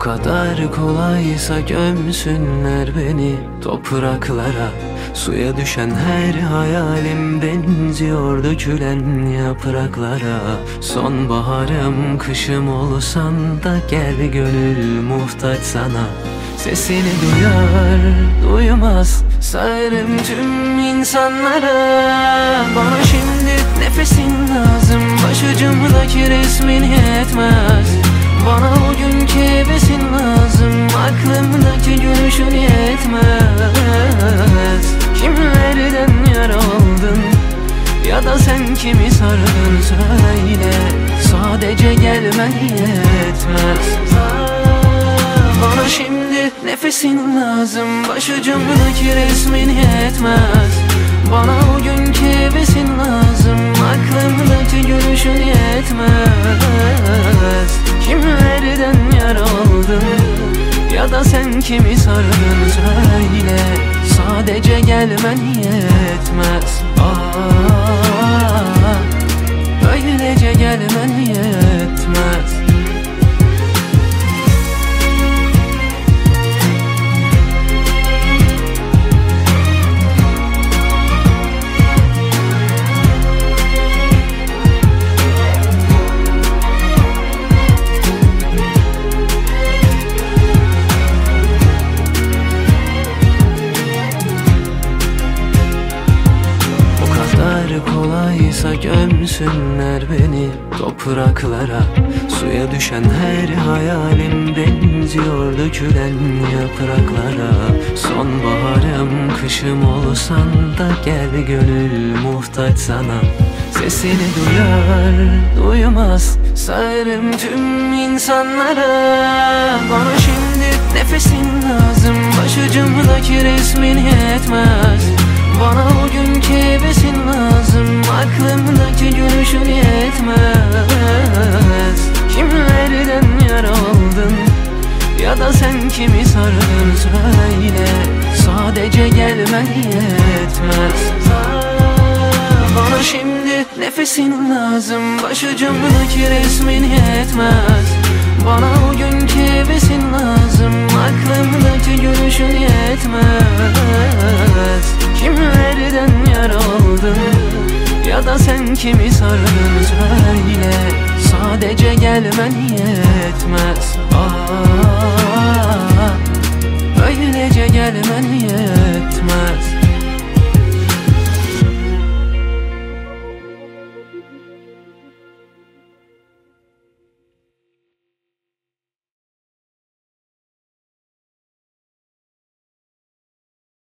O kadar kolaysa gömsünler beni topraklara. Suya düşen her hayalim benziyor dökülen yapraklara. Sonbaharım kışım olsan da gel gönül muhtaç sana. Sesini duyar duymaz sağırım tüm insanlara. Bana şimdi nefesin lazım, başucumdaki resmin yetmez. Bana o günkü hevesin lazım, aklımdaki gülüşün yetmez. Kimlerden yara aldın ya da sen kimi sardın söyle. Sadece gelmen yetmez. Bana şimdi nefesin lazım, başucumdaki resmin yetmez. Bana o günkü hevesin lazım, aklımdaki gülüşün yetmez. Kimlerden yara aldın ya da sen kimi sardın söyle. Sadece gelmen yetmez. Böylece gelmen yetmez. Kolaysa gömsünler beni topraklara. Suya düşen her hayalim benziyor dökülen yapraklara. Sonbaharım kışım olsan da gel gönül muhtaç sana. Sesini duyar duymaz sağırım tüm insanlara. Bana şimdi nefesin lazım, başucumdaki resmin yetmez. Bana o günkü hevesin lazım, aklımdaki gülüşün yetmez. Kimlerden yara aldın ya da sen kimi sardın söyle. Sadece gelmen yetmez. Bana şimdi nefesin lazım, başucumdaki resmin yetmez. Bana o günkü hevesin lazım, aklımdaki gülüşün yetmez. Kimlerden yara aldın ya da sen kimi sardın söyle. Sadece gelmen yetmez.